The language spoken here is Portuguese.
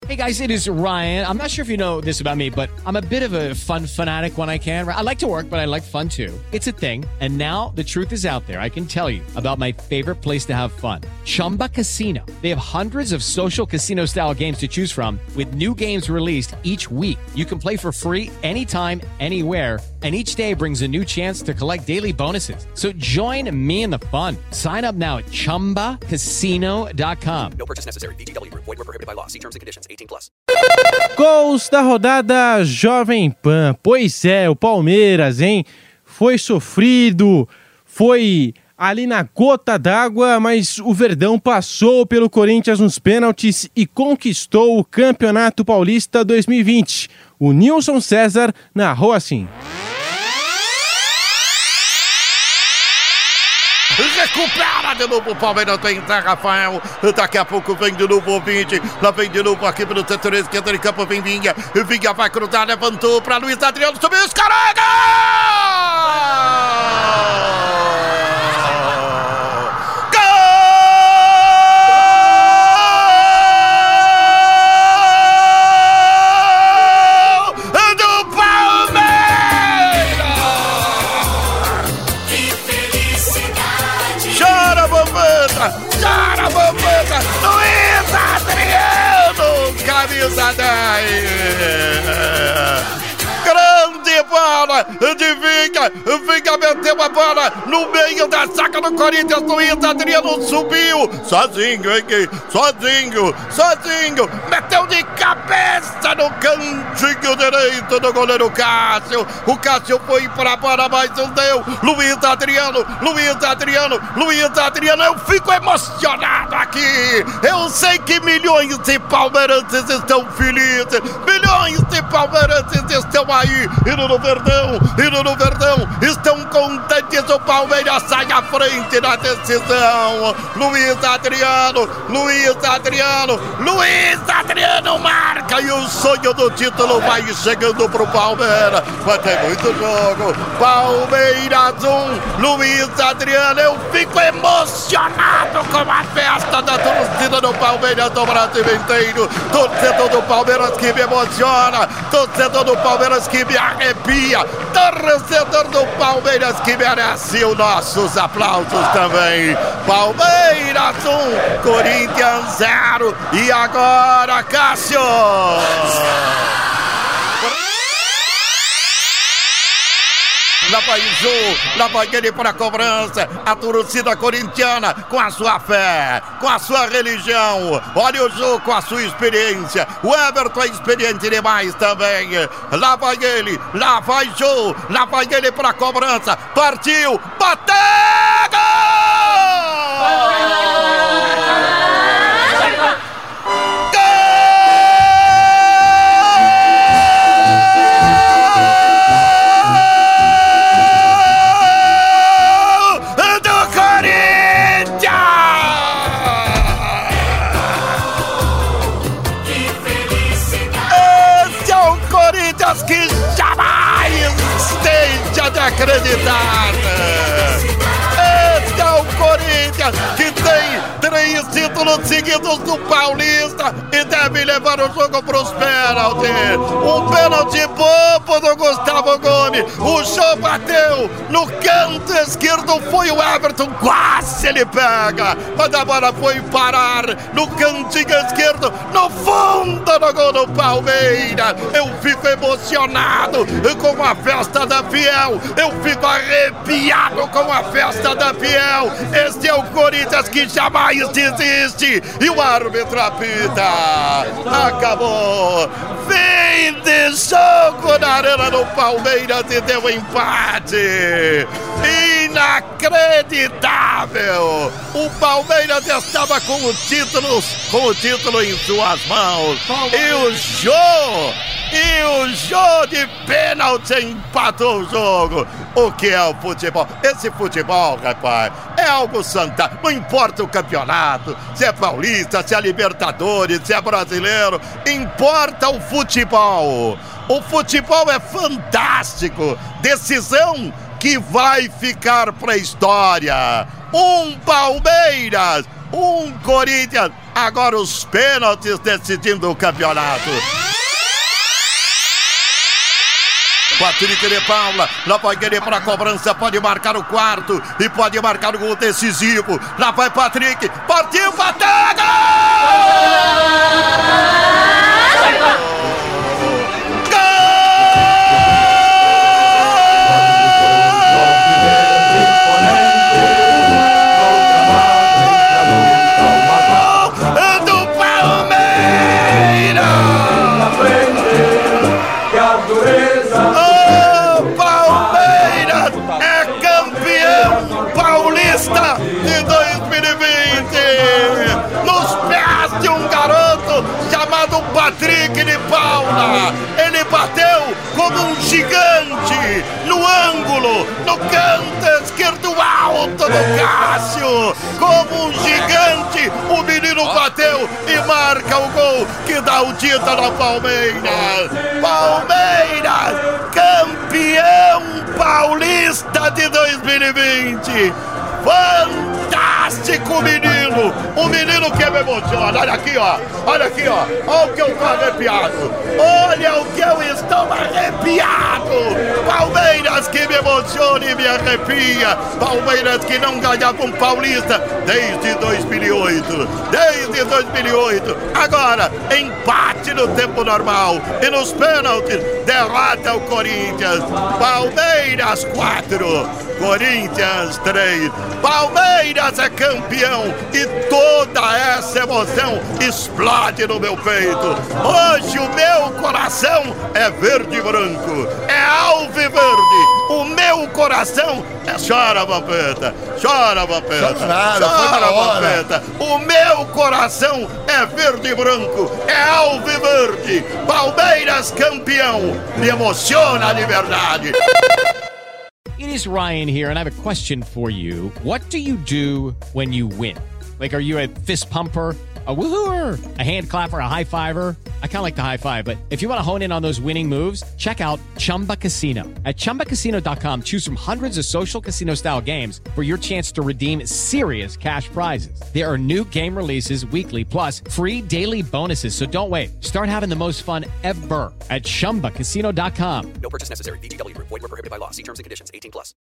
Hey guys, it is Ryan. I'm not sure if you know this about me, but I'm a bit of a fun fanatic when I can. I like to work, but I like fun too. It's a thing. And now the truth is out there. I can tell you about my favorite place to have fun. Chumba Casino. They have hundreds of social casino style games to choose from with new games released each week. You can play for free anytime, anywhere. And each day brings a new chance to collect daily bonuses. So join me in the fun. Sign up now at ChumbaCasino.com. No purchase necessary. VGW Group. Void where prohibited by law. See terms and conditions. 18+. Gols da rodada Jovem Pan. Pois é, o Palmeiras, hein? Foi sofrido, foi ali na gota d'água, mas o Verdão passou pelo Corinthians nos pênaltis e conquistou o Campeonato Paulista 2020. O Nilson César narrou assim. Recupera de novo o Palmeiras, vem Rafael, daqui a pouco vem de novo o 20, lá vem de novo aqui pelo setor esquerdo de campo, vem Vinha vai cruzar, levantou para Luiz Adriano, subiu, escarrega! Luiz Adriano, camisa 10. Grande bola de Vinha meteu a bola no meio da saca do Corinthians. Luiz Adriano subiu sozinho, hein? Sozinho, meteu de cabeça no cantinho direito do goleiro Cássio. O Cássio foi para a bola, mas não deu. Luiz Adriano, eu fico emocionado aqui. Eu sei que milhões de palmeirenses estão felizes, milhões de palmeirenses estão aí, indo no Verdão, estão contentes. O Palmeiras sai à frente na decisão. Luiz Adriano marca e o sonho do título vai chegando pro Palmeiras. Vai ter muito jogo. Palmeiras 1, Luiz Adriano. Eu fico emocionado com a festa da torcida do Palmeiras do Brasil inteiro. Torcedor do Palmeiras que me emociona, torcedor do Palmeiras que me arrepia, torcedor do Palmeiras que merece os nossos aplausos também. Palmeiras 1, Corinthians 0. E agora, Cássio! Lá vai ele para a cobrança. A torcida corintiana com a sua fé, com a sua religião. Olha o jogo com a sua experiência. O Everton é experiente demais também. Lá vai ele para a cobrança. Partiu, bateu! Que jamais deixa de acreditar. Este é o Corinthians que tem 3 títulos seguidos do Paulista e deve levar o jogo para os pênaltis. Um pênalti bobo do Gustavo Gomes. O show bateu no canto esquerdo, foi o Everton, quase ele pega, mas a bola foi parar no cantinho esquerdo, no fundo do gol do Palmeiras. Eu fico emocionado com a festa da Fiel, eu fico arrepiado com a festa da Fiel. Este é o Corinthians que jamais desiste. E o árbitro apita. Acabou. Fim de jogo na arena do Palmeiras e deu empate. Inacreditável. O Palmeiras estava com o título em suas mãos. E o Jô de pênalti empatou o jogo. O que é o futebol? Esse futebol, rapaz, é algo fantástico. Não importa o campeonato, se é paulista, se é Libertadores, se é brasileiro. Importa o futebol. O futebol é fantástico. Decisão que vai ficar para a história. Um Palmeiras, um Corinthians. Agora os pênaltis decidindo o campeonato. Patrick de Paula, lá vai querer para a cobrança, pode marcar o quarto e pode marcar o gol decisivo. Lá vai Patrick, partiu, bateu, de 2020, nos pés de um garoto chamado Patrick de Paula. Ele bateu como um gigante no ângulo, no canto esquerdo alto do Cássio. Como um gigante, o menino bateu e marca o gol que dá o título ao Palmeiras. Palmeiras, campeão paulista de 2020. Fantástico menino, um menino que me emociona. Olha aqui, ó, olha o que eu tô arrepiado, olha o que eu estou arrepiado. Palmeiras que me emociona e me arrepia. Palmeiras que não ganhava um paulista desde 2008. Agora empate no tempo normal e nos pênaltis derrota o Corinthians. Palmeiras 4, Corinthians 3. Palmeiras é campeão e toda essa emoção explode no meu peito. Hoje o meu coração é verde e branco, é alviverde. O meu coração é chora, Vampeta. Chora, Vampeta. O meu coração é verde e branco, é alviverde. Palmeiras campeão, me emociona de verdade. It is Ryan here, and I have a question for you. What do you do when you win? Like, are you a fist pumper, a woohooer, a hand clapper, a high fiver? I kind of like the high five, but if you want to hone in on those winning moves, check out Chumba Casino. At ChumbaCasino.com, choose from hundreds of social casino-style games for your chance to redeem serious cash prizes. There are new game releases weekly, plus free daily bonuses, so don't wait. Start having the most fun ever at ChumbaCasino.com. No purchase necessary. VGW Group. Void where prohibited by law. See terms and conditions. 18+.